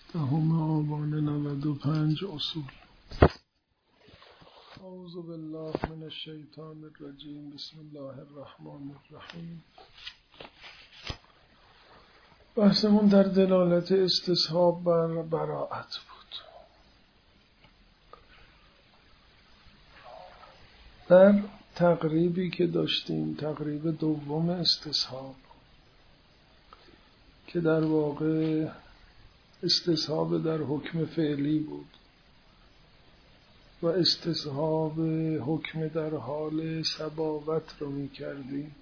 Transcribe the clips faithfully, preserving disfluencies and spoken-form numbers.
دهم آبان نود و پنج اصول. اعوذ بالله من الشیطان الرجیم. بسم الله الرحمن الرحیم. بحثمون در دلالت استصحاب بر براءت بود. در تقریبی که داشتیم، تقریب دوم استصحاب، که در واقع استصحاب در حکم فعلی بود و استصحاب حکم در حال صباوت رو می کردیم،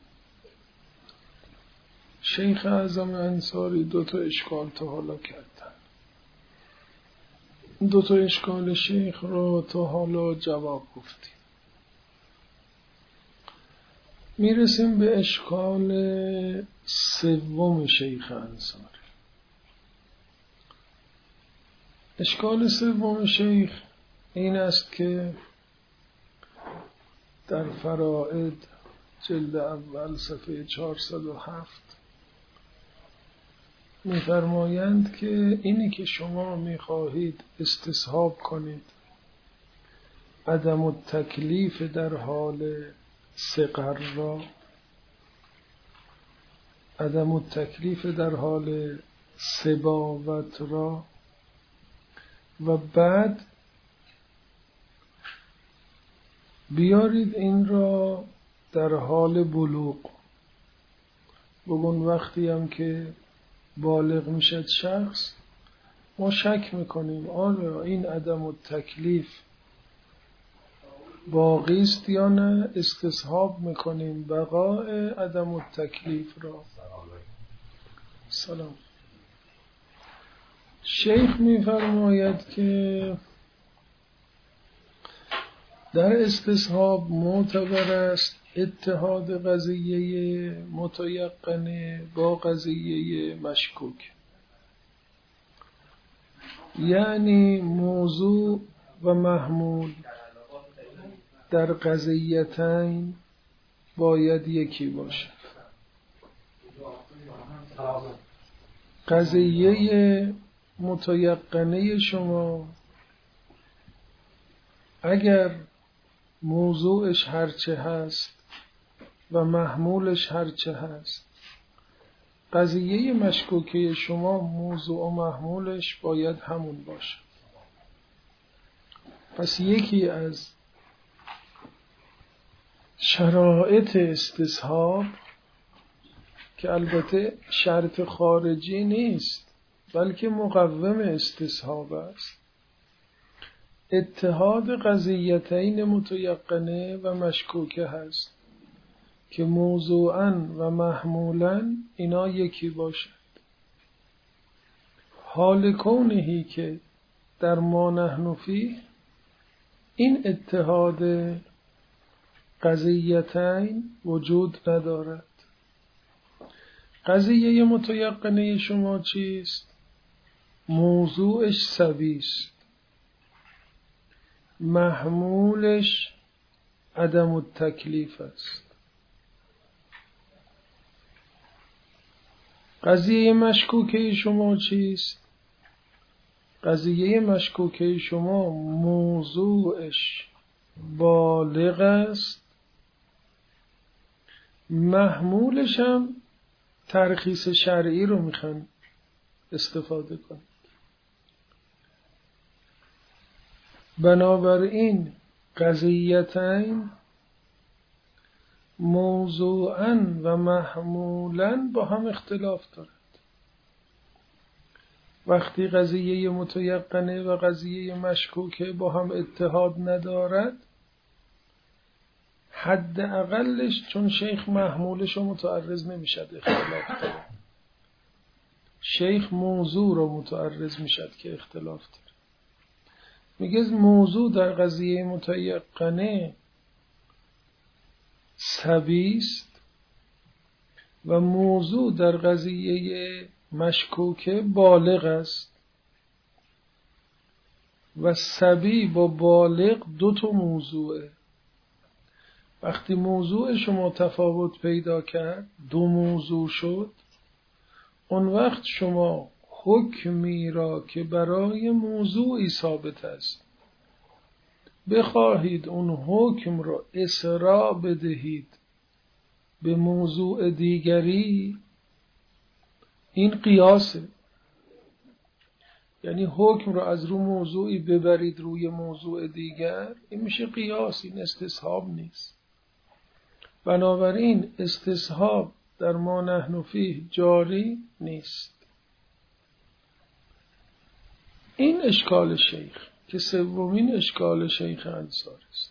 شیخ اعظم انصاری دو تا اشکال تا حالا کردن. دو تا اشکال شیخ رو تا حالا جواب گفتیم. میرسیم به اشکال سوم شیخ انصاری. اشکال سوم شیخ این است که در فرائد جلد اول صفحه چهارصد و هفت می‌فرمایند که اینی که شما می‌خواهید استصحاب کنید عدم التکلیف در حال صغر را، عدم التکلیف در حال صباوت را، و بعد بیارید این را در حال بلوغ. بگون وقتی هم که بالغ میشد شخص، ما شک میکنیم آیا این عدم التکلیف باقی است یا نه، استصحاب میکنیم بقای عدم التکلیف را. سلام. شیخ میفرماید که در استصحاب معتبر است اتحاد قضیه متیقنه با قضیه مشکوک، یعنی موضوع و محمول در قضیتین باید یکی باشد. قضیه متیقنه شما اگر موضوعش هرچه هست و محمولش هرچه هست، قضیه مشکوکه شما موضوع و محمولش باید همون باشه. پس یکی از شرایط استصحاب، که البته شرط خارجی نیست بلکه مقوم استصحاب است، اتحاد قضیتین متیقنه و مشکوکه هست که موضوعاً و محمولاً اینا یکی باشد. حال کونهی که در ما نحن فیه این اتحاد قضیتین وجود ندارد. قضیه متیقنه شما چیست؟ موضوعش سبیست، محمولش عدم التکلیف است. قضیه مشکوکه شما چیست؟ قضیه مشکوکه شما موضوعش بالغ است، محمولش هم ترخیص شرعی رو میخوان استفاده کنید. بنابراین قضیتین موضوعاً و محمولاً با هم اختلاف دارد. وقتی قضیه متیقنه و قضیه مشکوکه با هم اتحاد ندارد، حد اقلش، چون شیخ محمولش رو متعرض نمیشد اختلاف دارد، شیخ موضوع رو متعرض میشد که اختلاف دارد. میگه موضوع در قضیه متیقنه سبیست و موضوع در قضیه مشکوکه بالغ است، و سبی با بالغ دو تا موضوعه. وقتی موضوع شما تفاوت پیدا کرد، دو موضوع شد، اون وقت شما حکمی را که برای موضوعی ثابت است بخواهید اون حکم را اسراء بدهید به موضوع دیگری، این قیاسه. یعنی حکم را از رو موضوعی ببرید روی موضوع دیگر، این میشه قیاس، این استصحاب نیست. بنابراین استصحاب در ما نحن فیه جاری نیست. این اشکال شیخ که سومین اشکال شیخ انصاری است.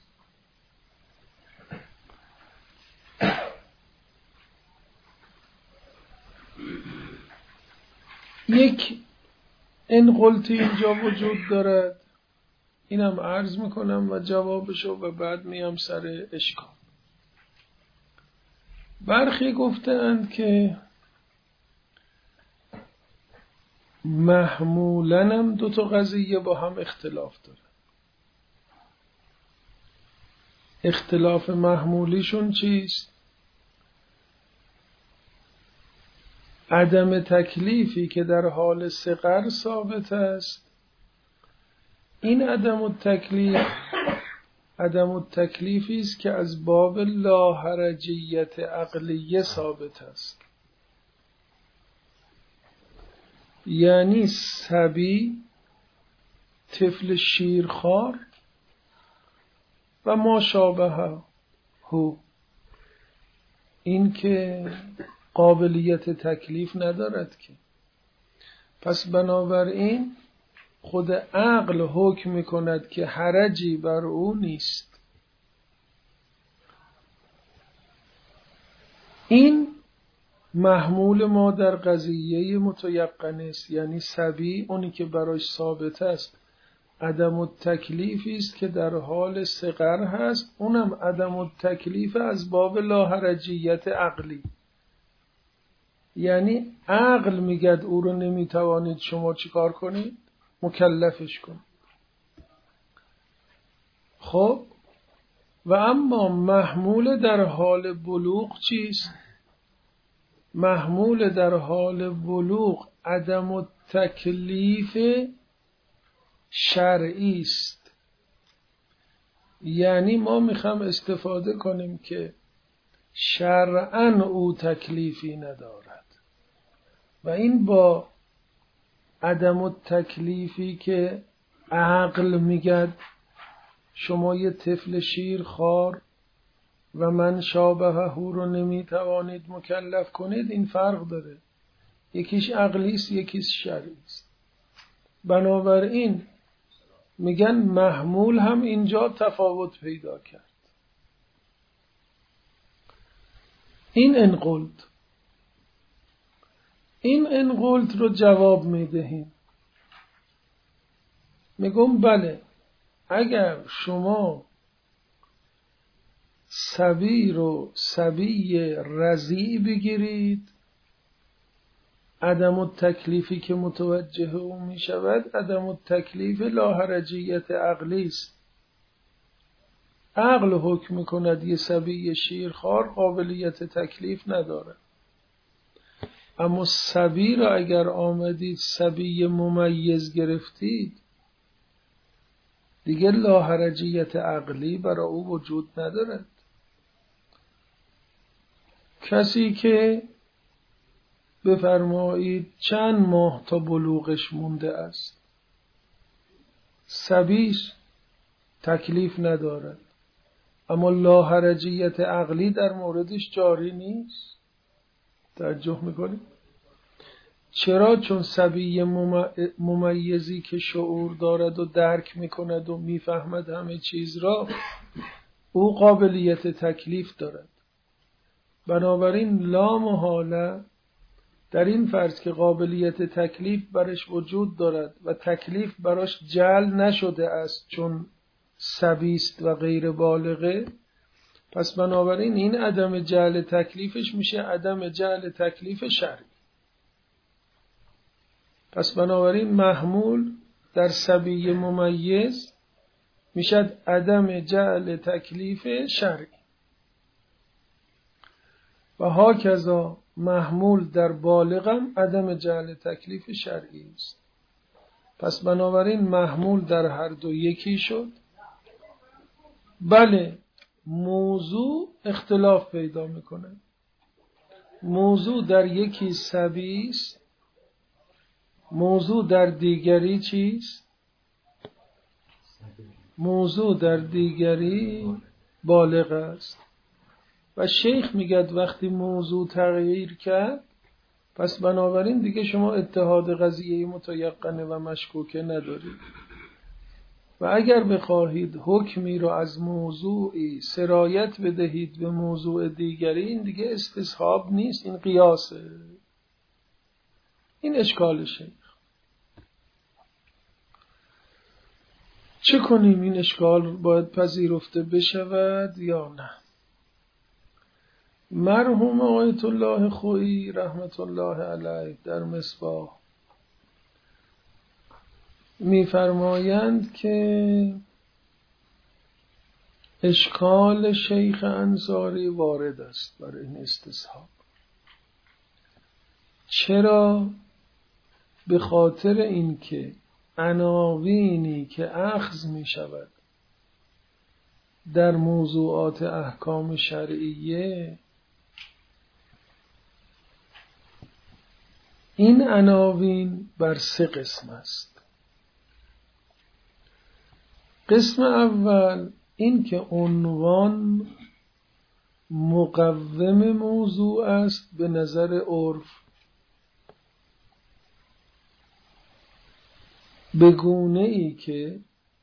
یک این قلتی اینجا وجود دارد، اینم عرض میکنم و جوابشو و بعد میام سر اشکال. برخی گفتند که محمولنم دو تا قضیه با هم اختلاف داره. اختلاف محمولیشون چیست؟ عدم تکلیفی که در حال صغر ثابت است، این عدم التکلیف عدم التکلیفی است که از باب لاحرجیت عقلیه ثابت است. یعنی صبی، طفل شیرخوار و ما شابه هو، این که قابلیت تکلیف ندارد که. پس بنابراین خود عقل حکم میکند که حرجی بر او نیست. این محمول ما در قضیه متیقن است، یعنی صبی، اونی که براش ثابت است عدم التکلیفی است که در حال صغر هست، اونم عدم التکلیف از باب لاحرجیت عقلی. یعنی عقل میگد او رو نمیتوانید شما چیکار کنید؟ مکلفش کنید. خب و اما محمول در حال بلوغ چیست؟ محمول در حال بلوغ عدم التکلیف شرعی است. یعنی ما میخوام استفاده کنیم که شرعاً او تکلیفی ندارد و این با عدم التکلیفی که عقل میگد شما یه طفل شیر خار و من شابهه رو نمیتوانید مکلف کنید، این فرق داره. یکیش عقلی است، یکیش شرعی است. بنابراین میگن محمول هم اینجا تفاوت پیدا کرد. این انقلت این انقلت رو جواب میدهیم. میگم بله، اگر شما صبی رو صبی رضیع بگیرید، عدم التکلیفی که متوجه او می شود عدم التکلیف لاحرجیت عقلی است. عقل حکم می کند یه صبی شیرخوار قابلیت تکلیف نداره. اما صبی را اگر آمدید صبی ممیز گرفتید، دیگه لاحرجیت عقلی برای او وجود ندارد. کسی که بفرمایید چند ماه تا بلوغش مونده است، صبیش تکلیف ندارد، اما لاحرجیت عقلی در موردش جاری نیست. توجه میکنید؟ چرا؟ چون صبی ممیزی که شعور دارد و درک میکند و میفهمد همه چیز را، او قابلیت تکلیف دارد. بنابراین لا محاله در این فرض که قابلیت تکلیف برش وجود دارد و تکلیف براش جعل نشده است چون صبیست و غیر بالغه، پس بنابراین این عدم جعل تکلیفش میشه عدم جعل تکلیف شرعی. پس بنابراین محمول در صبی ممیز میشد عدم جعل تکلیف شرعی. و هاکذا محمول در بالغم عدم جعل تکلیف شرعی است. پس بنابراین محمول در هر دو یکی شد. بله موضوع اختلاف پیدا میکنه. موضوع در یکی سبی است، موضوع در دیگری چیست؟ موضوع در دیگری بالغ است. و شیخ میگه وقتی موضوع تغییر کرد پس بنابراین دیگه شما اتحاد قضیه متیقنه و مشکوکه ندارید. و اگر بخواهید حکمی رو از موضوعی سرایت بدهید به موضوع دیگری، این دیگه استصحاب نیست، این قیاسه. این اشکال شیخ. چه کنیم؟ این اشکال باید پذیرفته بشود یا نه؟ مرحوم آیت الله خویی رحمت الله علیه در مصباح می‌فرمایند که اشکال شیخ انصاری وارد است برای این استصحاب. چرا؟ به خاطر اینکه عناوینی که اخذ می شود در موضوعات احکام شرعیه، این عناوین بر سه قسم است. قسم اول این که عنوان مقوم موضوع است به نظر عرف، به گونه ای که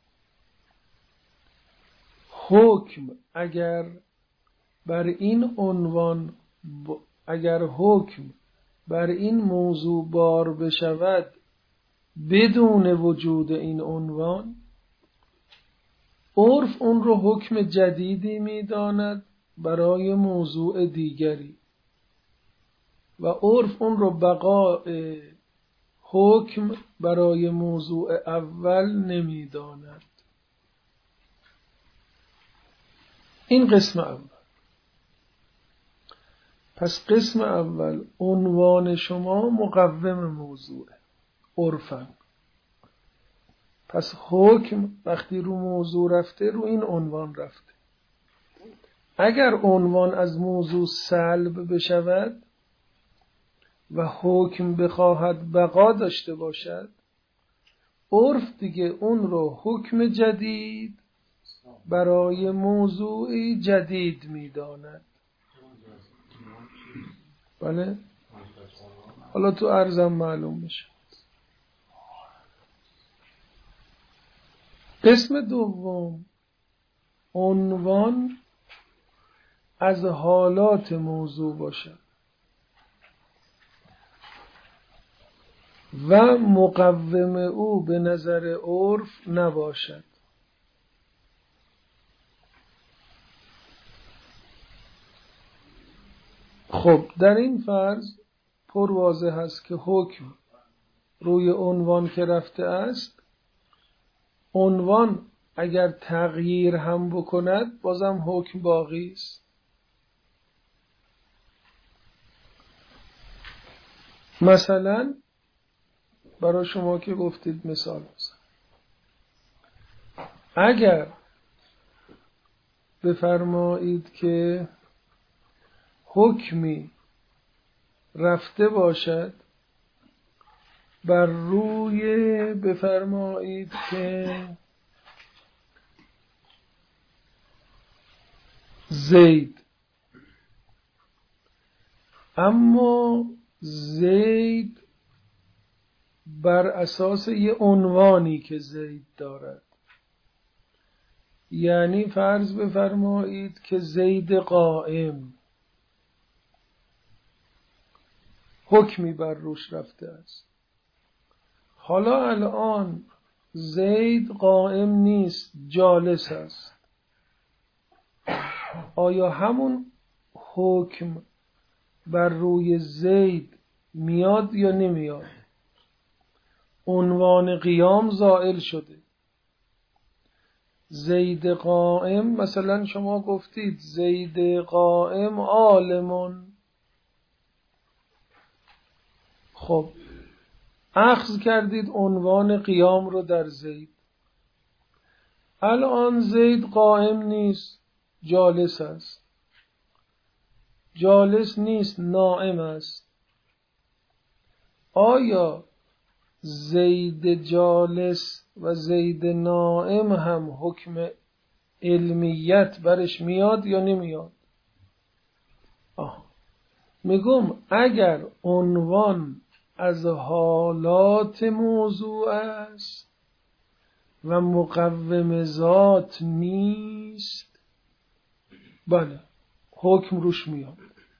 حکم اگر بر این عنوان اگر حکم بر این موضوع بار بشود بدون وجود این عنوان، عرف اون رو حکم جدیدی می‌داند برای موضوع دیگری و عرف اون رو بقای حکم برای موضوع اول نمی‌داند. این قسم اول. پس قسم اول عنوان شما مقوم موضوع عرفاً. پس حکم وقتی رو موضوع رفته رو این عنوان رفته. اگر عنوان از موضوع سلب بشود و حکم بخواهد بقا داشته باشد، عرف دیگه اون رو حکم جدید برای موضوعی جدید می‌داند. بله؟ حالا تو عرضم معلوم میشه. قسم دوم عنوان از حالات موضوع باشد و مقوم او به نظر عرف نباشد. خب در این فرض پر واضح است که حکم روی عنوان که رفته است، عنوان اگر تغییر هم بکند بازم حکم باقی است. مثلا برای شما که گفتید مثال بزن، اگر بفرمایید که حکمی رفته باشد بر روی بفرمایید که زید، اما زید بر اساس یه عنوانی که زید دارد، یعنی فرض بفرمایید که زید قائم، حکمی بر روش رفته است. حالا الان زید قائم نیست، جالس است. آیا همون حکم بر روی زید میاد یا نمیاد؟ عنوان قیام زائل شده. زید قائم، مثلا شما گفتید زید قائم عالمون، خب اخذ کردید عنوان قیام رو در زید. الان زید قائم نیست، جالس است. جالس نیست، نائم است. آیا زید جالس و زید نائم هم حکم علمیت برش میاد یا نمیاد؟ آه. میگم اگر عنوان از حالات موضوع است و مقوم ذات نیست، بله حکم روش میاد.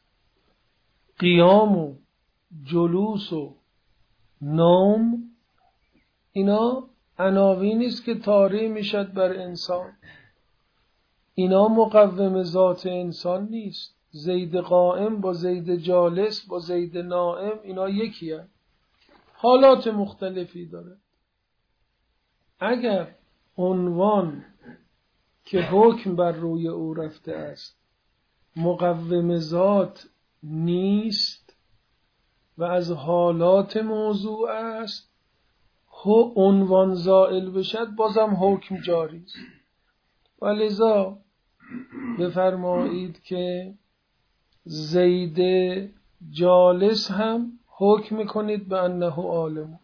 قیام و جلوس و نوم اینا عناوینی است که طاری میشد بر انسان. اینا مقوم ذات انسان نیست. زید قائم با زید جالس با زید نائم اینا یکی هست. حالات مختلفی داره. اگر عنوان که حکم بر روی او رفته است مقوم ذات نیست و از حالات موضوع است، عنوان زائل بشد بازم حکم جاری است. ولذا بفرمایید که زید جالس هم حکم کنید به انه عالم،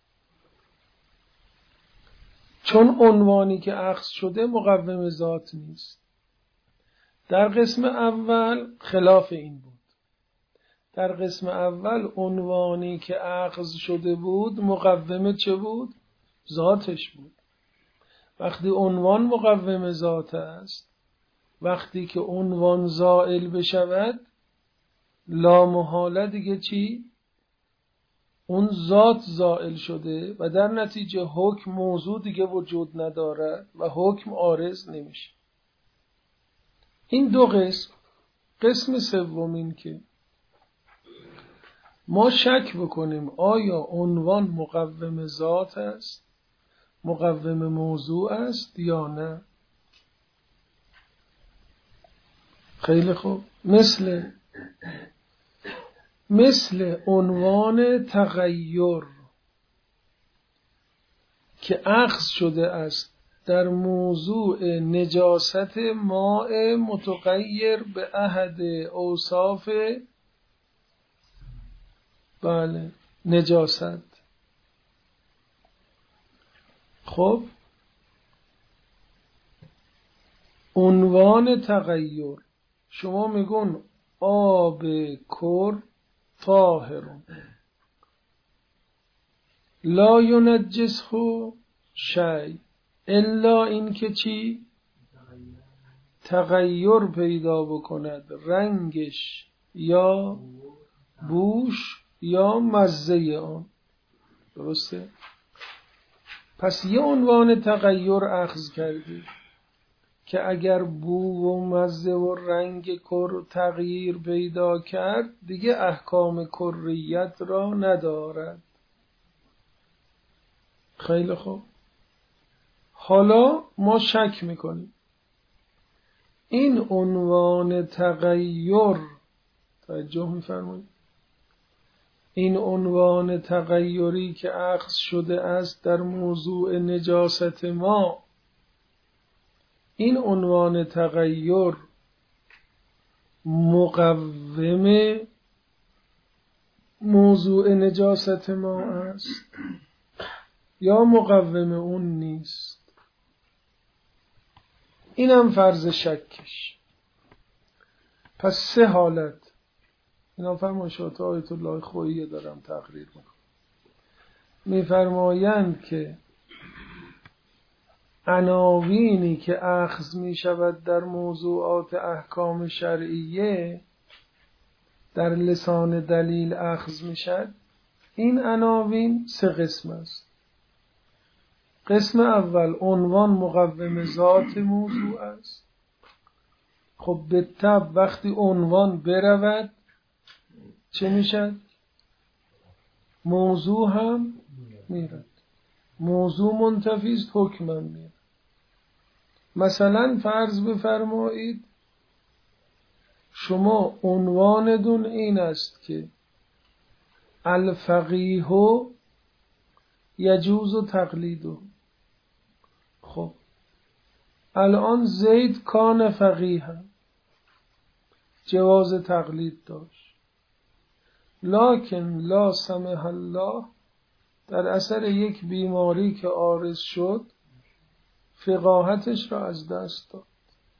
چون عنوانی که اخذ شده مقوم ذات نیست. در قسم اول خلاف این بود. در قسم اول عنوانی که اخذ شده بود مقوم چه بود؟ ذاتش بود. وقتی عنوان مقوم ذات است، وقتی که عنوان زائل بشود لا محاله دیگه چی؟ اون ذات زائل شده و در نتیجه حکم موضوع دیگه وجود ندارد و حکم عارض نمیشه. این دو قسم. قسم سوم این که ما شک بکنیم آیا عنوان مقوم ذات است، مقوم موضوع است یا نه. خیلی خوب. مثل مثل عنوان تغییر که اخذ شده است در موضوع نجاست ماء متغیر به احد اوصاف بله نجاست. خب عنوان تغییر شما میگون آب کر طاهر لا ینجسه شیء الا این که چی؟ تغییر پیدا بکند، رنگش یا بوش یا مزه آن. درسته؟ پس یه عنوان تغییر اخذ کردی که اگر بو و مزه و رنگ کر تغییر پیدا کرد دیگه احکام کریت را ندارد. خیلی خوب. حالا ما شک میکنیم این عنوان تغییر، توجه میفرمایید، این عنوان تغییری که اخذ شده است در موضوع نجاست ما، این عنوان تغییر مقوم موضوع نجاست ما است یا مقوم اون نیست؟ اینم فرض شکش. پس سه حالت اینا فرمایشات آیت الله خویی دارم تقریر میکنم. میفرمایند که عناوینی که اخذ می شود در موضوعات احکام شرعیه در لسان دلیل اخذ می شد. این عناوین سه قسم است. قسم اول عنوان مقوم ذات موضوع است. خب به طب وقتی عنوان برود چه می شد؟ موضوع هم میرد. موضوع منتفیست، حکم هم میرد. مثلا فرض بفرمایید شما عنوان دون این است که الفقیه یجوز تقلیده. خب الان زید کان فقیه، جواز تقلید داشت، لکن لا سمح الله در اثر یک بیماری که عارض شد فقاهتش را از دست داد.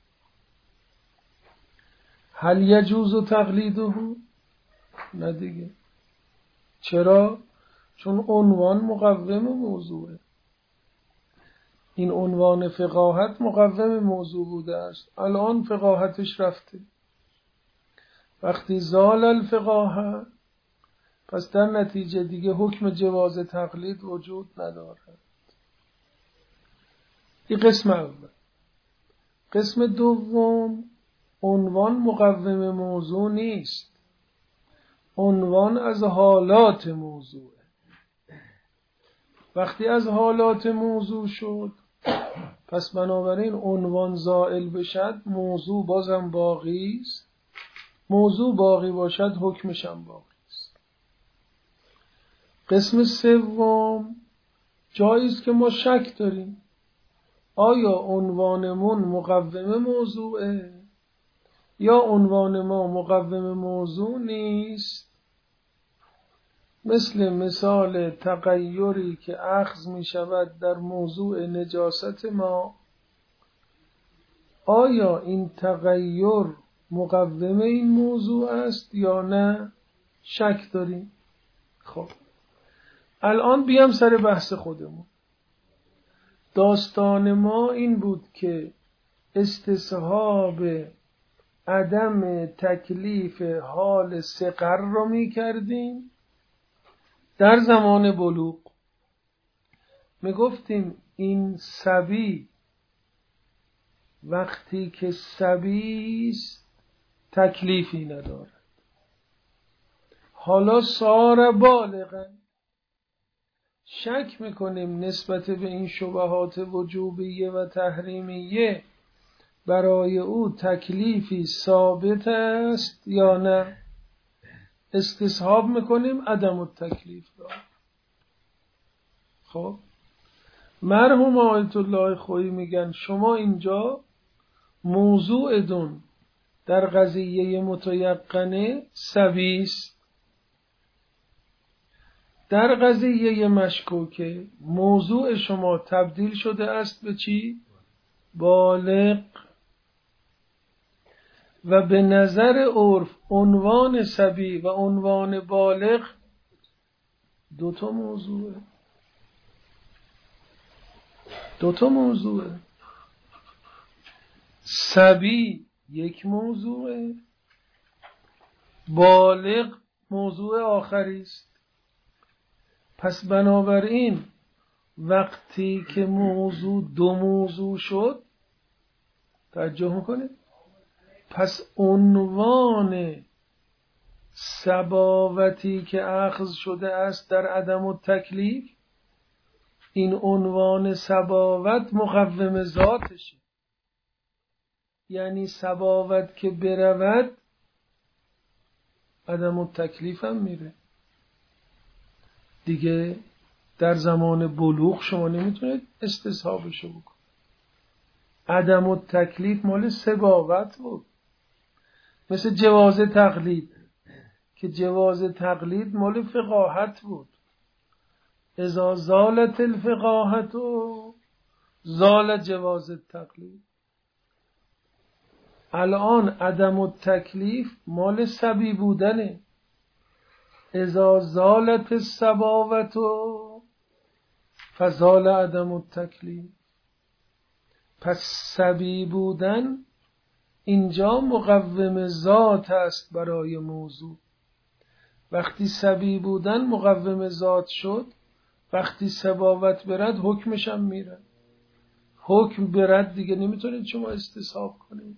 هل یجوز تقلیده؟ نه دیگه. چرا؟ چون عنوان مقوم موضوعه. این عنوان فقاهت مقوم موضوع بوده است، الان فقاهتش رفته. وقتی زال الفقاهه پس در نتیجه دیگه حکم جواز تقلید وجود ندارد. این قسم اول. قسم دوم، عنوان مقوم موضوع نیست، عنوان از حالات موضوع. وقتی از حالات موضوع شد پس بنابراین عنوان زائل بشد موضوع بازم باقی است، موضوع باقی باشد حکمش هم باقی است. قسم سوم، جاییست که ما شک داریم آیا عنوانمون مقوم موضوعه یا عنوان ما مقوم موضوع نیست. مثل مثال تغیری که اخذ می شود در موضوع نجاست ما، آیا این تغییر مقوم این موضوع است یا نه؟ شک داریم. خب الان بیام سر بحث خودمون. داستان ما این بود که استصحاب عدم تکلیف حال صغر رو می کردیم در زمان بلوغ. می گفتیم این صبی وقتی که صبی است تکلیفی ندارد، حالا صار بالغا. شک میکنیم نسبت به این شبهات وجوبیه و تحریمیه برای او تکلیفی ثابت است یا نه. استصحاب میکنیم عدم التکلیف را. خب مرحوم آیت الله خویی میگن شما اینجا موضوع دون در قضیه متیقنه صبی است، در قضیه مشکوکه موضوع شما تبدیل شده است به چی؟ بالغ. و به نظر عرف عنوان صبی و عنوان بالغ دوتا موضوعه، دوتا موضوعه. صبی یک موضوعه، بالغ موضوع آخری است. پس بنابراین وقتی که موضوع دو موضوع شد، توجه میکنید، پس عنوان سباوتی که اخذ شده است در عدم التکلیف، این عنوان سباوت مقوم ذاتشه. یعنی سباوت که برود عدم التکلیف هم میره دیگه. در زمان بلوغ شما نمیتونید استصحابشو بکنید. عدم التکلیف مال سباوت بود، مثل جواز تقلید که جواز تقلید مال فقاهت بود. اذا زالت الفقاهت زال جواز التقلید. الان عدم التکلیف مال صبی بودنه. اذا زالت الصباوت فزال عدم التکلیف. پس صبی بودن اینجا مقوم ذات است برای موضوع. وقتی صبی بودن مقوم ذات شد، وقتی صباوت برد حکمش هم میره. حکم برد دیگه نمیتونید شما استصحاب کنید.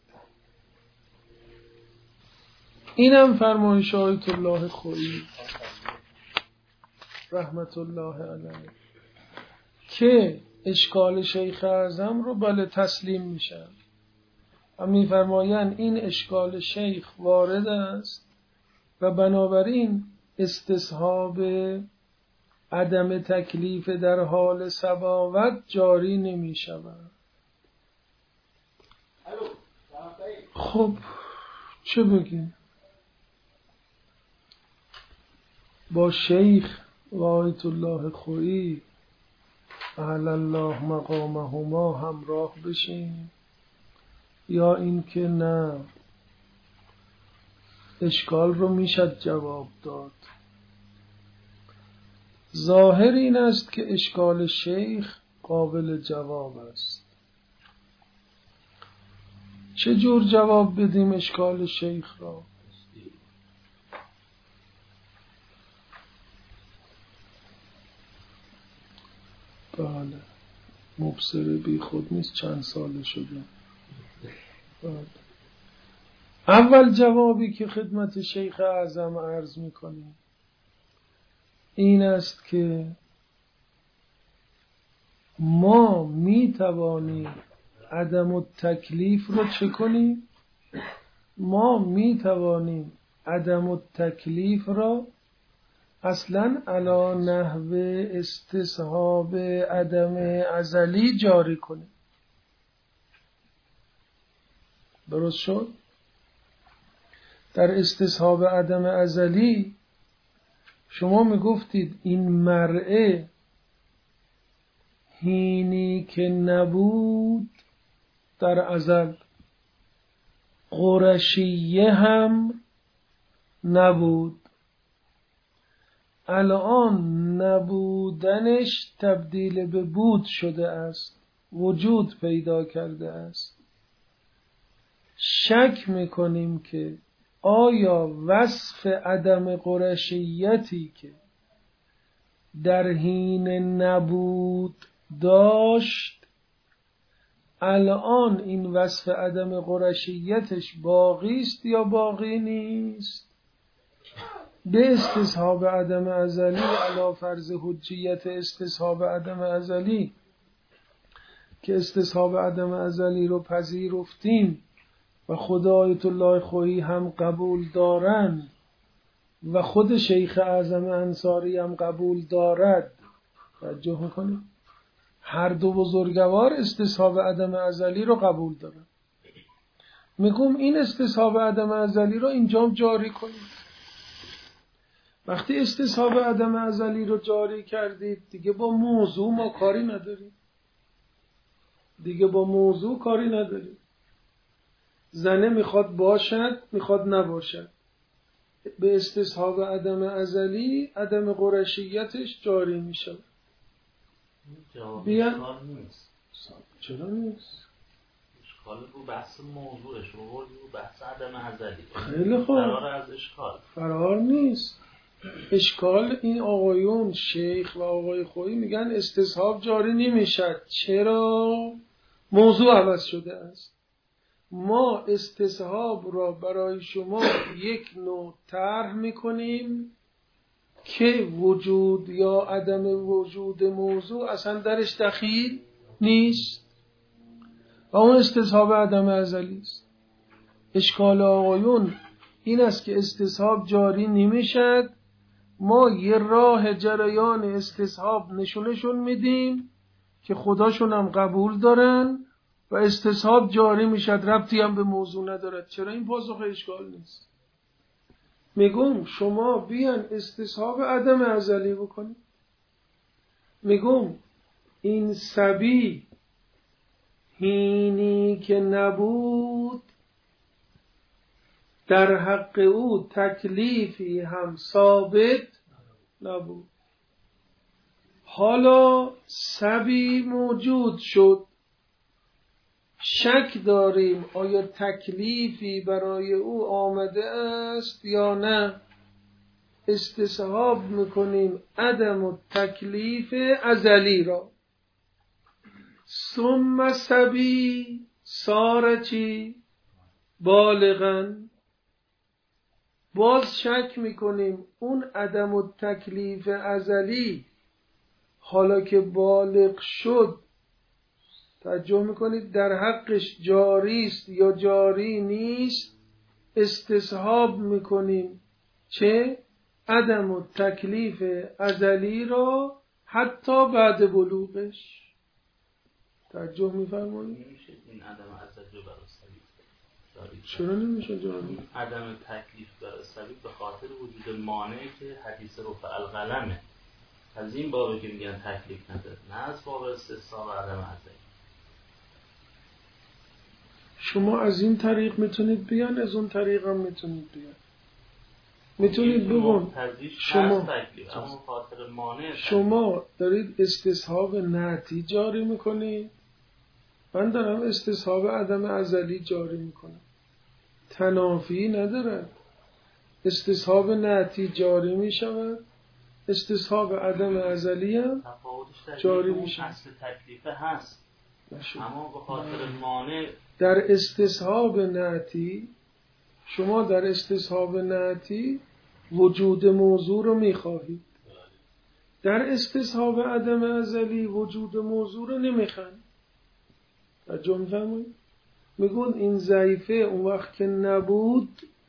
اینم فرمایش آیت الله خویی رحمت الله علیه که اشکال شیخ اعظم رو بله تسلیم میشن و میفرمایند این اشکال شیخ وارد است و بنابراین استصحاب عدم تکلیف در حال سباوت جاری نمی شود. خب چه بگیم؟ با شیخ و آیت الله خویی اعلی الله مقامهما همراه بشیم یا اینکه نه اشکال رو میشد جواب داد؟ ظاهر این است که اشکال شیخ قابل جواب است. چه جور جواب بدیم اشکال شیخ را؟ بله، مبصر بی خود نیست، چند ساله شده. بله. اول جوابی که خدمت شیخ اعظم عرض می‌کنیم این است که ما می‌توانیم عدم التکلیف رو چه کنیم؟ ما می‌توانیم عدم التکلیف را اصلا علی نحو استصحاب عدم ازلی جاری کنیم. درست شد؟ در استصحاب عدم ازلی شما میگفتید این مرعه هینی که نبود در ازل، قرشیه هم نبود، الان نبودنش تبدیل به بود شده است، وجود پیدا کرده است. شک میکنیم که آیا وصف عدم قرشیتی که در حین نبود داشت الان این وصف عدم قرشیتش باقی است یا باقی نیست؟ به استصحاب عدم ازلی علی فرض حجیت استصحاب عدم ازلی که استصحاب عدم ازلی رو پذیرفتیم و خود آیت الله خویی هم قبول دارن و خود شیخ اعظم انصاری هم قبول دارد. توجه میکنید؟ هر دو بزرگوار استصحاب عدم ازلی رو قبول دارن. میگم این استصحاب عدم ازلی رو اینجا جاری کنید. وقتی استصحاب عدم ازلی رو جاری کردید دیگه با موضوع ما کاری نداریم. دیگه با موضوع کاری نداریم. زنه میخواد باشد، میخواد نباشد. به استصحاب عدم ازلی عدم قرشیتش جاری میشه. بیا نیست. چرا نیست؟ اشکال رو بحث موضوعش رو رو بحث عدم ازلی. خیلی خوب. فرار از اشکال. فرار نیست. اشکال این آقایون شیخ و آقای خویی میگن استصحاب جاری نمیشد. چرا؟ موضوع عوض شده است. ما استصحاب را برای شما یک نوع طرح میکنیم که وجود یا عدم وجود موضوع اصلا درش دخیل نیست و اون استصحاب عدم ازلی است. اشکال آقایون این است که استصحاب جاری نمیشد. ما یه راه جریان استصحاب نشونشون میدیم که خداشون هم قبول دارن و استصحاب جاری میشد، ربطی هم به موضوع ندارد. چرا این پاسخ اشکال نیست؟ میگم شما بیان استصحاب عدم ازلی بکنید. میگم این صبی هینی که نبود در حق او تکلیفی هم ثابت نبود. حالا صبی موجود شد، شک داریم آیا تکلیفی برای او آمده است یا نه. استصحاب میکنیم عدم التکلیف ازلی را. ثم صبی صار چی؟ بالغاً. باز شک میکنیم اون عدم التکلیف ازلی حالا که بالغ شد توجه میکنید در حقش جاری است یا جاری نیست. استصحاب میکنیم چه؟ عدم و تکلیف ازلی را حتی بعد بلوغش. توجه می‌فرمایید؟ میشه این عدم ازلی رو برای سبیل؟ چرا نمیشه جناب؟ عدم تکلیف برای سبیل به خاطر وجود مانعی که حدیث رفع القلمه. از این بابه که میگن تکلیف نداره، نه از باب استثناء و عدم ازلی. شما از این طریق میتونید بیان، از اون طریق هم میتونید بیان. میتونید بگون شما اما خاطر مانع شما دارید استصحاب نعتی جاری میکنید، من دارم استصحاب عدم ازلی جاری میکنم. تنافی ندارد. استصحاب نعتی جاری میشود، استصحاب عدم ازلی هم جاری میشه. اصل تکلیفه هست اما به خاطر مانع. در استصحاب نعتی شما در استصحاب نعتی وجود موضوع رو میخواهید، در استصحاب عدم ازلی وجود موضوع رو نمیخواهید. توجه می‌فرمایید؟ میگون این ضعیفه اون وقت که نبود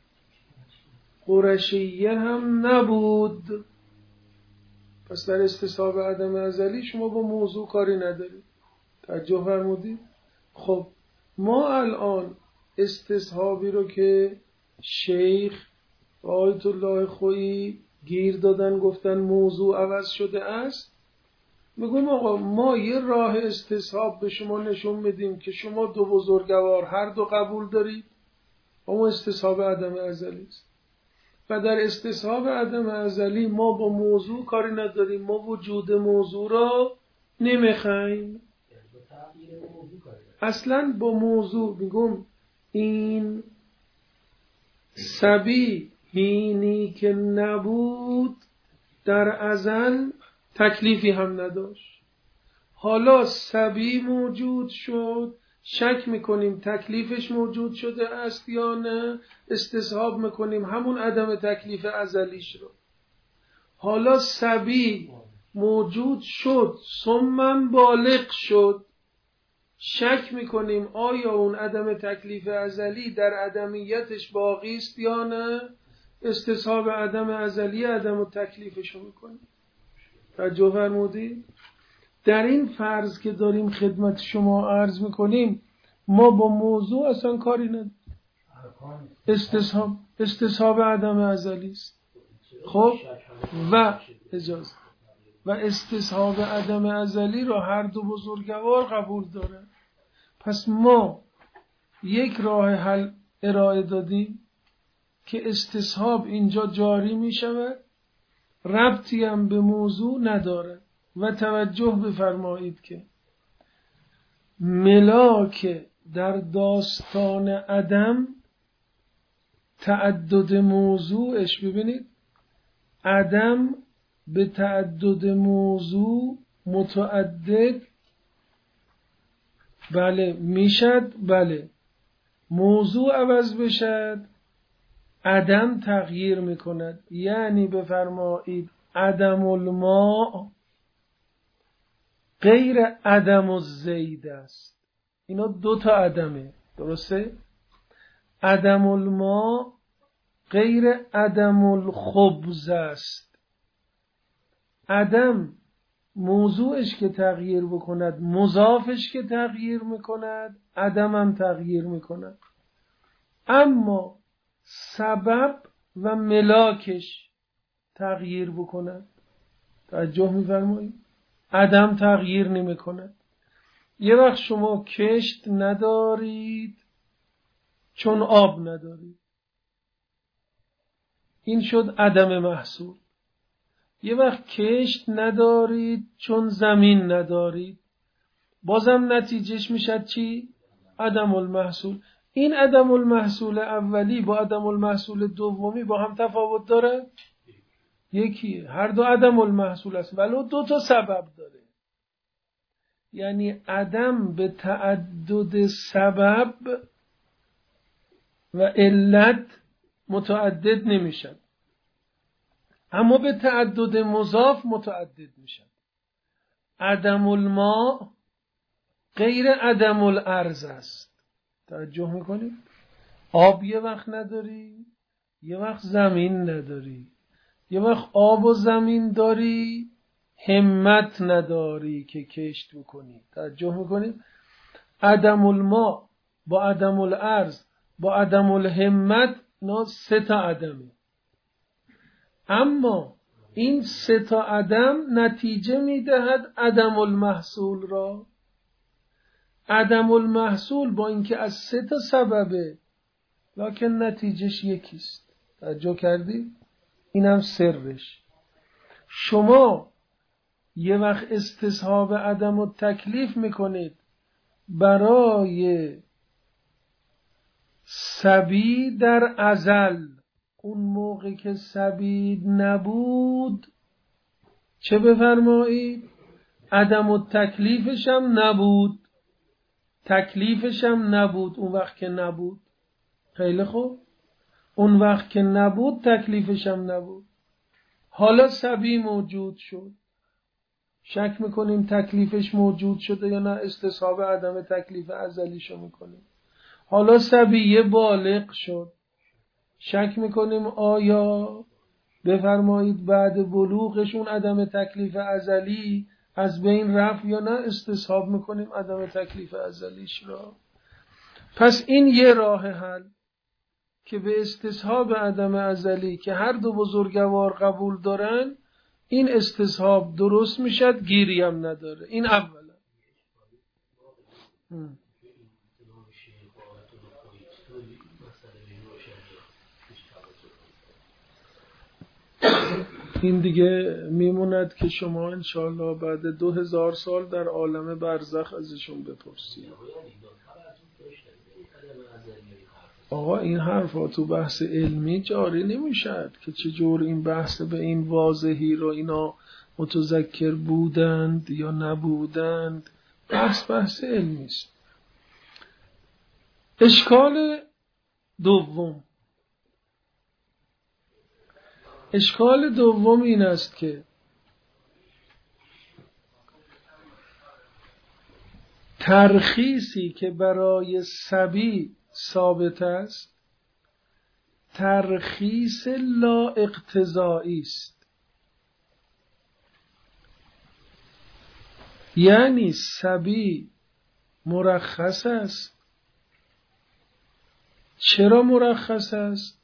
قرشیه هم نبود. پس در استصحاب عدم ازلی شما با موضوع کاری ندارید. توجه فرمودید؟ خب ما الان استصحابی رو که شیخ آیت الله خویی گیر دادن گفتن موضوع عوض شده است، میگم آقا ما یه راه استصحاب به شما نشون میدیم که شما دو بزرگوار هر دو قبول دارید، اما استصحاب عدم ازلی است. و در استصحاب عدم ازلی ما با موضوع کاری نداریم، ما وجود موضوع را نمیخوایم. اصلا با موضوع میگم این سبی هینی که نبود در ازل تکلیفی هم نداشت، حالا سبی موجود شد، شک میکنیم تکلیفش موجود شده است یا نه، استصحاب میکنیم همون عدم تکلیف ازلیش رو. حالا سبی موجود شد ثم بالغ شد، شک میکنیم آیا اون عدم تکلیف ازلی در عدمیتش باقی است یا نه، استصحاب عدم ازلی عدم و تکلیفشو میکنیم. توجه فرمودید؟ در این فرض که داریم خدمت شما عرض میکنیم ما با موضوع اصلا کاری نداریم، استصحاب استصحاب عدم ازلی است. خب و اجازه و استصحاب عدم ازلی رو هر دو بزرگوار قبول داره. پس ما یک راه حل ارائه دادیم که استصحاب اینجا جاری می شود، ربطی هم به موضوع نداره. و توجه بفرمایید که ملاک در داستان عدم تعدد موضوعش، ببینید عدم به تعدد موضوع متعدد بله میشد، بله موضوع عوض بشد عدم تغییر میکند. یعنی بفرمایید عدم الماء غیر عدم الزید است. اینا دو تا عدمه، درسته؟ عدم الماء غیر عدم الخبز است. عدم موضوعش که تغییر بکند، مضافش که تغییر میکند، عدم هم تغییر میکند. اما سبب و ملاکش تغییر بکند. توجه میفرمایید؟ عدم تغییر نمیکند. یه وقت شما کشت ندارید چون آب ندارید، این شد عدم محصول. یه وقت کشت ندارید چون زمین ندارید، بازم نتیجهش میشد چی؟ عدم المحصول. این عدم المحصول اولی با عدم المحصول دومی با هم تفاوت داره؟ یکیه، هر دو عدم المحصول است ولو دو تا سبب داره. یعنی عدم به تعدد سبب و علت متعدد نمیشد، اما به تعدد مضاف متعدد میشد. عدم الماء غیر عدم الارض است. توجه میکنید؟ آب یه وقت نداری، یه وقت زمین نداری، یه وقت آب و زمین داری، همت نداری که کشت بکنی. توجه میکنید؟ عدم الماء با عدم الارض با عدم الهمت، اینا سه تا عدمه. اما این سه تا عدم نتیجه میدهد عدم المحصول را. عدم المحصول با اینکه از سه تا سببه، لکن نتیجهش یکیست. توجه کردی؟ اینم سرش. شما یه وقت استصحاب عدم و تکلیف میکنید برای سبی در ازل. اون موقع که سبی نبود چه بفرمایید؟ عدم و تکلیفش هم نبود، تکلیفش هم نبود. اون وقت که نبود، خیلی خوب، اون وقت که نبود تکلیفش هم نبود. حالا سبی موجود شد، شک میکنیم تکلیفش موجود شده یا نه؟ استصحاب عدم تکلیف ازلیشو میکنیم. حالا سبیه بالغ شد، شک میکنیم آیا بفرمایید بعد بلوغش اون عدم تکلیف ازلی از بین رفت یا نه؟ استصحاب میکنیم عدم تکلیف ازلیش را. پس این یه راه حل که به استصحاب عدم ازلی که هر دو بزرگوار قبول دارن، این استصحاب درست میشد، گیری هم نداره. این اولا. این دیگه میموند که شما انشاءالله بعد دو هزار سال در عالم برزخ ازشون بپرسید. آقا این حرفا تو بحث علمی جاری نمیشد که چجور این بحث به این واضحی رو اینا متذکر بودند یا نبودند. بحث بحث علمی است. اشکال دوم اشکال دوم این است که ترخیصی که برای سبی ثابت است ترخیص لا اقتضایی است. یعنی سبی مرخص است. چرا مرخص است؟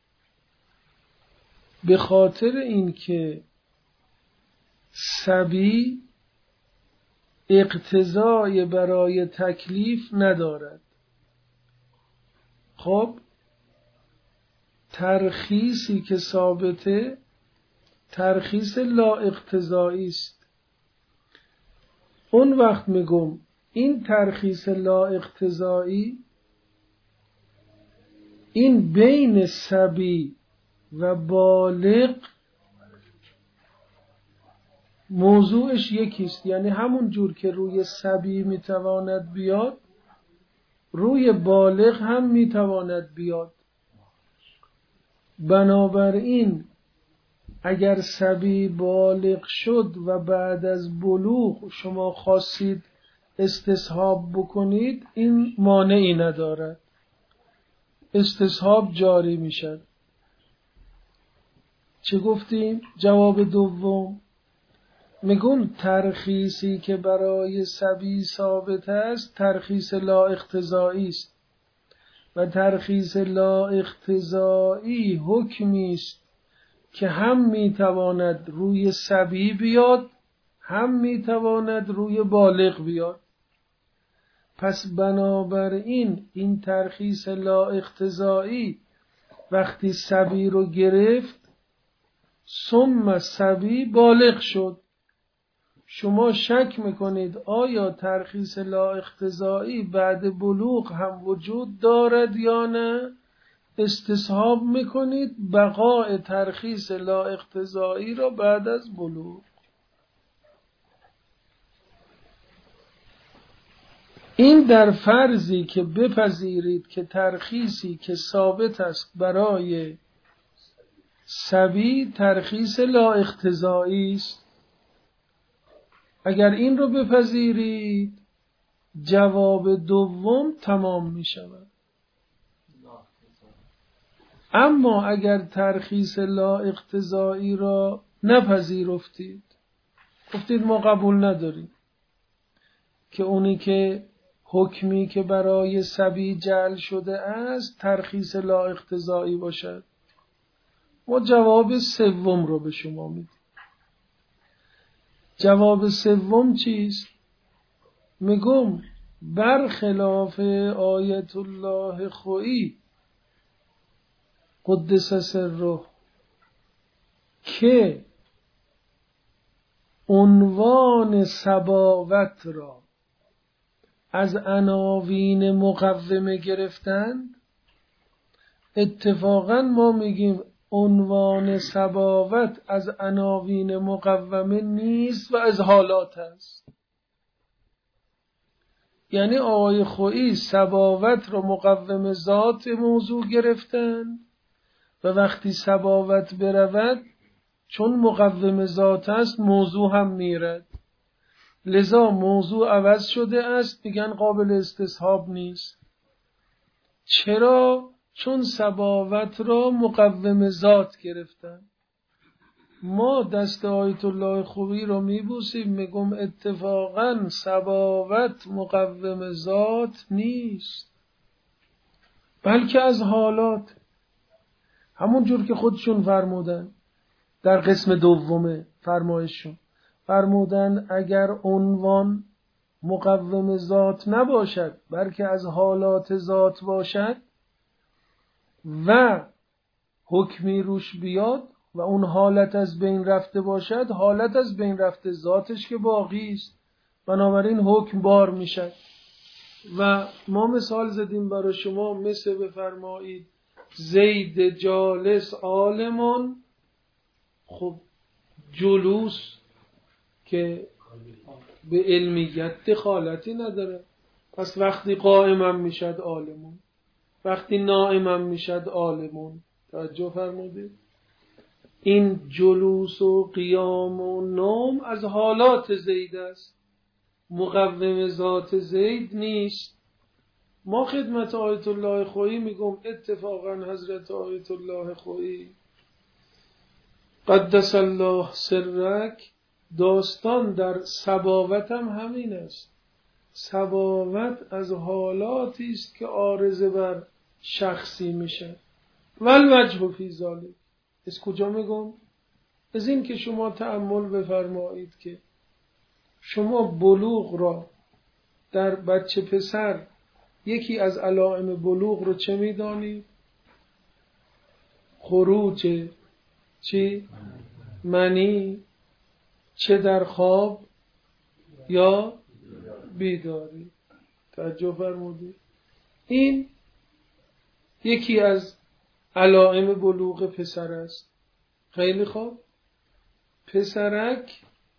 به خاطر اینکه سبی اقتضای برای تکلیف ندارد. خب ترخیصی که ثابته ترخیص لا اقتضایی است. اون وقت میگم این ترخیص لا اقتضایی این بین سبی و بالغ موضوعش یکیست. یعنی همون جور که روی سبی میتواند بیاد، روی بالغ هم میتواند بیاد. بنابراین اگر سبی بالغ شد و بعد از بلوغ شما خواستید استصحاب بکنید، این مانعی ندارد، استصحاب جاری میشد. چه گفتیم؟ جواب دوم میگم ترخیصی که برای سبی ثابت است ترخیص لا اقتضایی است و ترخیص لا اقتضایی حکمی است که هم میتواند روی سبی بیاد هم میتواند روی بالغ بیاد. پس بنابراین این ترخیص لا اقتضایی وقتی سبی رو گرفت ثم سبی بالغ شد، شما شک میکنید آیا ترخیص لا اقتضایی بعد بلوغ هم وجود دارد یا نه؟ استصحاب میکنید بقاء ترخیص لا اقتضایی را بعد از بلوغ. این در فرضی که بپذیرید که ترخیصی که ثابت است برای سبی ترخیص لا اقتضایی است. اگر این رو بپذیرید جواب دوم تمام می شود. اما اگر ترخیص لا اقتضایی را نپذیرفتید، گفتید ما قبول نداریم که اونی که حکمی که برای صبی جعل شده است ترخیص لا اقتضایی باشد، ما جواب سوم رو به شما میدیم. جواب سوم چیست؟ میگم برخلاف آیت الله خویی قدس سره که عنوان سباوت را از عناوین مقومه گرفتند، اتفاقا ما میگیم عنوان سباوت از عناوین مقومه نیست و از حالات است. یعنی آقای خویی سباوت را مقوم ذات موضوع گرفتند و وقتی سباوت برود چون مقوم ذات است موضوع هم میرد، لذا موضوع عوض شده است، میگن قابل استصحاب نیست. چرا؟ چون سباوت را مقوم ذات گرفتن. ما دست آیت الله خویی رو میبوسیم، میگم اتفاقا سباوت مقوم ذات نیست، بلکه از حالات، همون جور که خودشون فرمودن در قسم دومه فرمایششون، فرمودن اگر عنوان مقوم ذات نباشد بلکه از حالات ذات باشد و حکمی روش بیاد و اون حالت از بین رفته باشد، حالت از بین رفته، ذاتش که باقی است، بنابراین حکم بار میشد. و ما مثال زدیم برای شما، مثل بفرمایید زید جالس عالمون، خب جلوس که به علمیت دخالتی نداره، پس وقتی قائمم میشد عالمون، وقتی نائمم میشد عالمون. توجه فرمودید؟ این جلوس و قیام و نوم از حالات زید است، مقوم ذات زید نیست. ما خدمت آیت الله خویی میگم اتفاقا حضرت آیت الله خویی قدس الله سرک داستان در سباوت هم همین است. سباوت از حالاتی است که عارضه بر شخصی میشه. والوجه فی ذلک، از کجا میگم؟ از این که شما تأمل بفرمایید که شما بلوغ را در بچه پسر، یکی از علائم بلوغ رو چه میدانید؟ خروج چی؟ منی، چه در خواب یا بیداری. توجه فرمودید؟ این یکی از علائم بلوغ پسر است. خیلی خوب، پسرک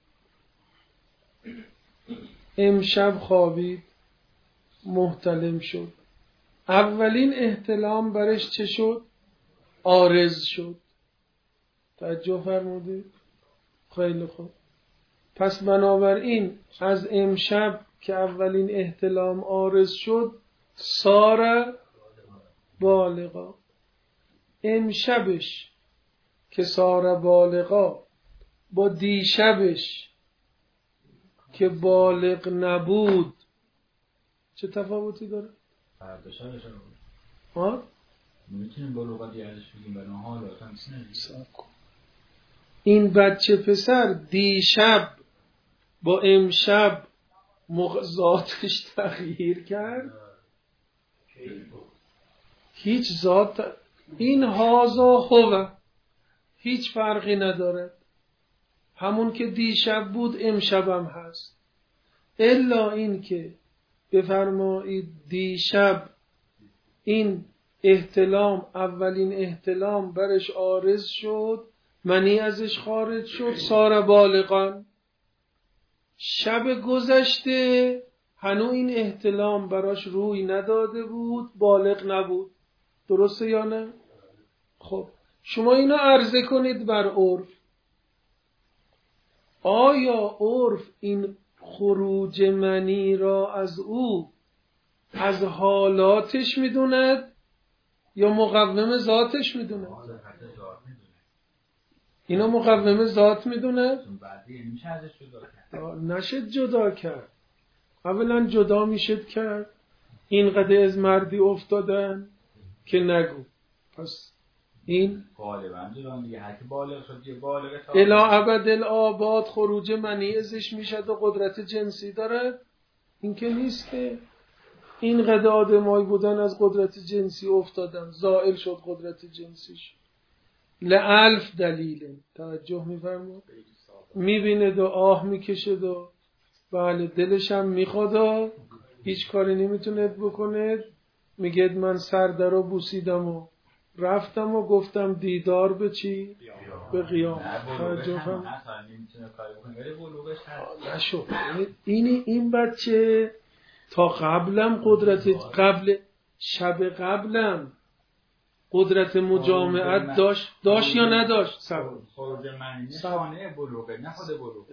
امشب خوابید، محتلم شد، اولین احتلام برش چه شد؟ عارض شد. توجه فرمودید؟ خیلی خوب، پس بنابراین از امشب که اولین احتلام عارض شد سار بالغا، امشبش که سار بالغا با دیشبش که بالغ نبود چه تفاوتی داره؟ فرداشا ها؟ میتونیم بلوغاتی ازش بگیم به نهال و تمثیل. این بچه پسر دیشب با امشب ذاتش تغییر کرد، هیچ ذات، این هازا هو، هیچ فرقی نداره، همون که دیشب بود امشبم هست، الا این که بفرمایید دیشب این احتلام، اولین احتلام برش عارض شد، منی ازش خارج شد، سار بالغان. شب گذشته هنو این احتلام براش روی نداده بود، بالغ نبود. درسته یا نه؟ خب شما اینو عرضه کنید بر عرف. آیا عرف این خروج منی را از او از حالاتش میدوند یا مقوم ذاتش میدونه؟ اینا مقوم ذات میدونه؟ نشد جدا کرد. اولا جدا میشد کرد اینقدر از مردی افتادن که نگو. پس این غالبا جدا دیگه، هر کی بالغ شد یه بالغ تا الی ابد الآباد خروج منی ازش میشد و قدرت جنسی داره. این که نیست که اینقدر آدمایی بودن از قدرت جنسی افتادن، زائل شد قدرت جنسیش. لالف دلیل. توجه میفرمو؟ میبینه و آه میکشه و بله دلش هم میخواد و هیچ کاری نمیتونه بکنه. میگه من سر درو بوسیدم و رفتم و گفتم دیدار به چی؟ به قیام. توجه فرمو؟ نشو. این این بچه تا قبلم قدرت قبل شب قبلم قدرت مجامعت داشت داشت یا نداشت؟ سبب خروج معنی نشانه بلوغه، نه خود بلوغ.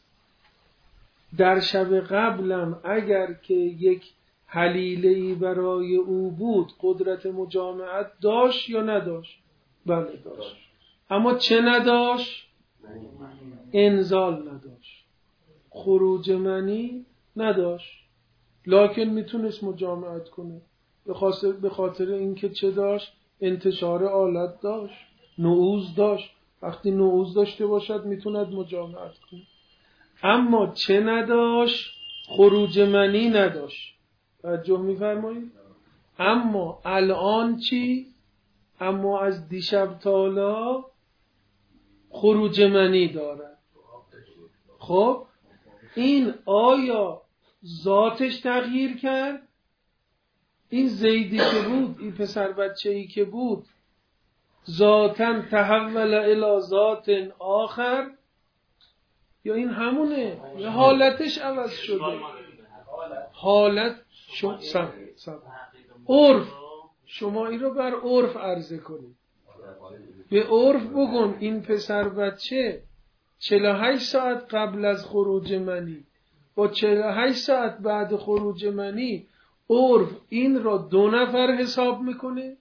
در شب قبلم اگر که یک حلیله‌ای برای او بود قدرت مجامعت داشت یا نداشت؟ بله داشت. اما چه نداشت؟ انزال نداشت، خروج منی نداشت، لکن میتونست مجامعت کنه. به خاطر به خاطر اینکه چه داشت؟ انتشار آلت داشت، نعوذ داشت. وقتی نعوذ داشته باشد میتوند مجامعت کنه. اما چه نداشت؟ خروج منی نداشت. توجه میفرمایید؟ اما الان چی؟ اما از دیشب تا حالا خروج منی دارد. خب این آیا ذاتش تغییر کرد؟ این زیدی که بود، این پسر بچه‌ای که بود، ذاتاً تحول الی ذات آخر، یا این همونه؟ یا حالتش عوض شده؟ حالت شما سب سب عرف، شما این رو بر عرف عرضه کنید. به عرف بگم این پسر بچه چهل و هشت ساعت قبل از خروج منی با چهل و هشت ساعت بعد خروج منی، عرف این را دو نفر حساب میکنه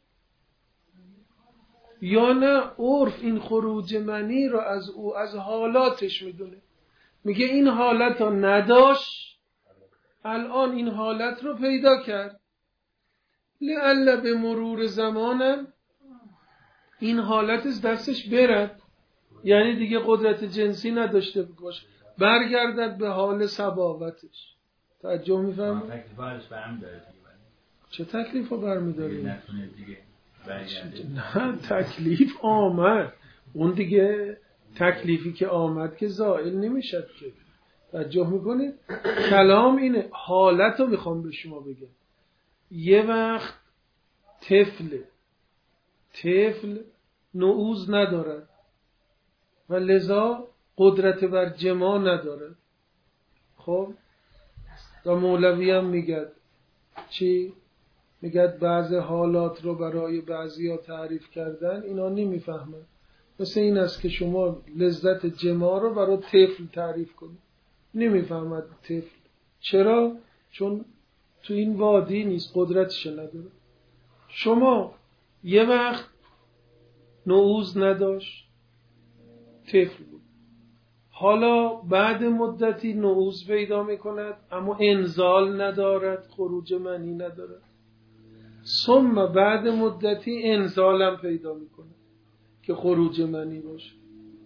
یا نه عرف این خروج منی را از او از حالاتش میدونه؟ میگه این حالت را نداشت، الان این حالت رو پیدا کرد. لعل به مرور زمانم این حالت از دستش برد، یعنی دیگه قدرت جنسی نداشته باشه، برگردد به حال صباوتش. توجه میفهمید؟ تکلیفش برمی داره. چه تکلیف رو برمی داره؟ نتونه دیگه برگرده. نه تکلیف آمد، اون دیگه تکلیفی که آمد که زائل نمیشد که. توجه میکنید؟ کلام اینه، حالت رو میخوام به شما بگم. یه وقت طفل طفل نعوذ ندارد و لذا قدرت بر جماع ندارد. خب و مولوی هم میگد چی؟ میگد بعض حالات رو برای بعضی ها تعریف کردن اینا نمیفهمن. مثل این است که شما لذت جماع رو برای طفل تعریف کنید، نمیفهمد طفل. چرا؟ چون تو این وادی نیست، قدرتش نداره. شما یه وقت نعوذ نداشت، طفل بود، حالا بعد مدتی نعوذ پیدا میکند اما انزال ندارد، خروج منی ندارد. ثم بعد مدتی انزالم پیدا میکند که خروج منی باشه.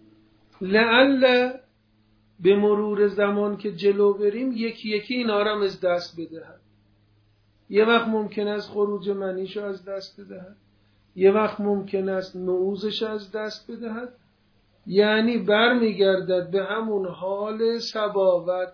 لعل به مرور زمان که جلو بریم یکی یکی اینا رو از دست بدهد. یه وقت ممکن است خروج منیشو از دست بدهد، یه وقت ممکن است نعوذش از دست بدهد، یعنی برمیگردد به همون حال صباوت.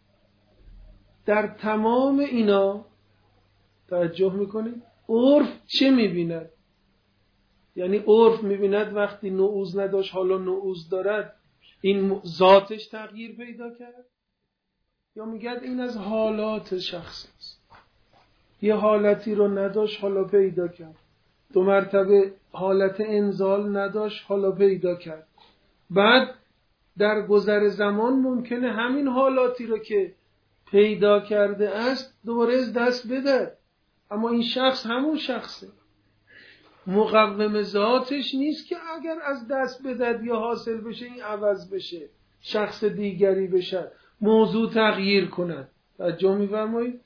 در تمام اینا توجه میکنید عرف چه میبیند؟ یعنی عرف میبیند وقتی نعوذ نداشت حالا نعوذ دارد، این ذاتش تغییر پیدا کرد، یا میگد این از حالات شخص است، یه حالتی رو نداشت حالا پیدا کرد، دو مرتبه حالت انزال نداشت حالا پیدا کرد، بعد در گذر زمان ممکنه همین حالاتی رو که پیدا کرده است دوباره از دست بده، اما این شخص همون شخصه. مقوم ذاتش نیست که اگر از دست بدد یا حاصل بشه این عوض بشه، شخص دیگری بشه، موضوع تغییر کند. توجه می‌فرمایید؟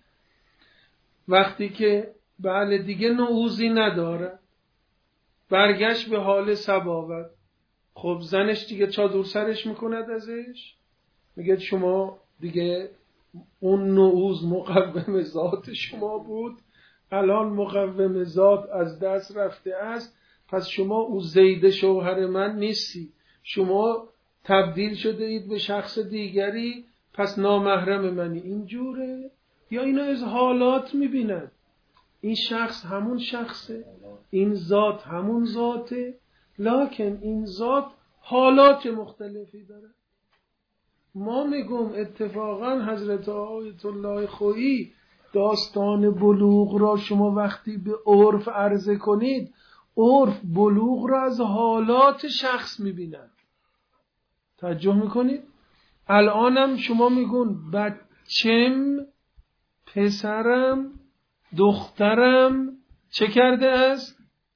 وقتی که بله دیگه نعوذی نداره، برگشت به حال صباوت، خب زنش دیگه چادر سرش میکند ازش، میگه شما دیگه اون نعوذ مقوم ذات شما بود، الان مقوم ذات از دست رفته است، پس شما او زید شوهر من نیستی، شما تبدیل شده اید به شخص دیگری، پس نامحرم منی. اینجوره یا اینو از حالات میبیند؟ این شخص همون شخصه، این ذات همون ذاته، لکن این ذات حالات مختلفی داره. ما میگم اتفاقا حضرت آیت الله خویی داستان بلوغ را شما وقتی به عرف عرضه کنید، عرف بلوغ را از حالات شخص میبیند. توجه میکنید؟ الانم شما میگون بچم، پسرم، دخترم چه کرده است؟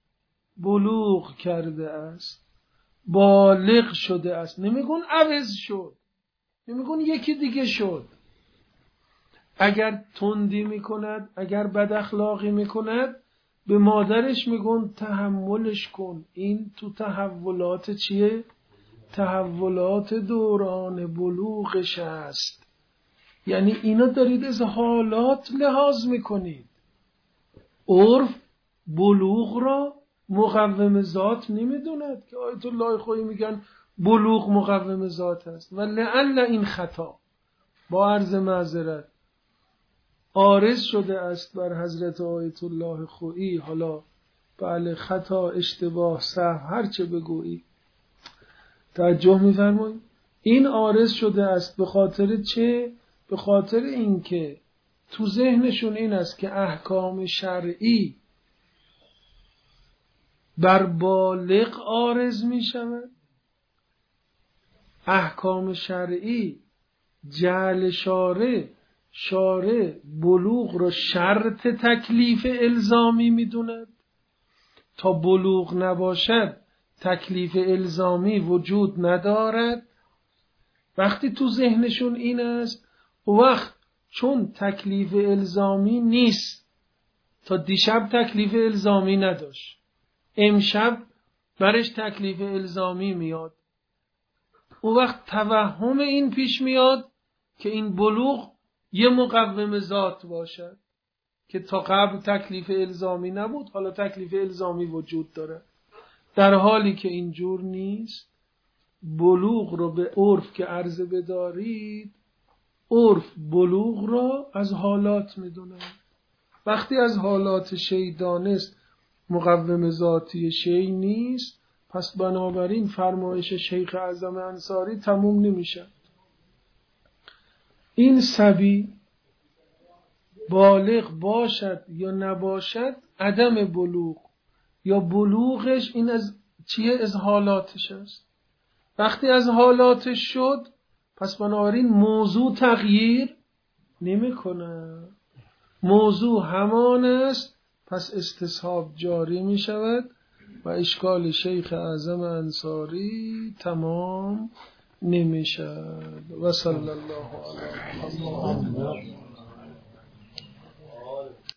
بلوغ کرده است، بالغ شده است. نمیگون عوض شد، نمیگون یکی دیگه شد. اگر تندی میکند، اگر بد اخلاقی میکند، به مادرش میگون تحملش کن، این تو تحولات چیه؟ تحولات دوران بلوغش است. یعنی اینا دارید از حالات لحاظ میکنید. عرف بلوغ را مقوم ذات نمیدوند که آیت الله خویی میگن بلوغ مقوم ذات است. و لعل این خطا با عرض معذرت عارض شده است بر حضرت آیت الله خویی، حالا بله خطا، اشتباه، سهو، هر چه بگویی. توجه می‌فرمایید؟ این عارض شده است به خاطر چه؟ به خاطر اینکه تو ذهنشون این است که احکام شرعی بر بالغ عارض می شود. احکام شرعی جعل شارع شارع بلوغ را شرط تکلیف الزامی می دوند. تا بلوغ نباشد تکلیف الزامی وجود ندارد. وقتی تو ذهنشون این است، وقت چون تکلیف الزامی نیست، تا دیشب تکلیف الزامی نداشت، امشب برش تکلیف الزامی میاد، او وقت توهم این پیش میاد که این بلوغ یه مقوم ذات باشد که تا قبل تکلیف الزامی نبود، حالا تکلیف الزامی وجود داره، در حالی که اینجور نیست. بلوغ رو به عرف که عرضه بدارید، عرف بلوغ را از حالات میدونه. وقتی از حالات شی دانست مقوم ذاتی شی نیست، پس بنابراین فرمایش شیخ اعظم انصاری تموم نمیشه. این صبی بالغ باشد یا نباشد عدم بلوغ یا بلوغش این از چیه؟ از حالاتش است. وقتی از حالاتش شد، پس بنابراین موضوع تغییر نمیکنه، موضوع همان است، پس استصحاب جاری می شود و اشکال شیخ اعظم انصاری تمام نمی شود. و صلی الله علیه و سلم.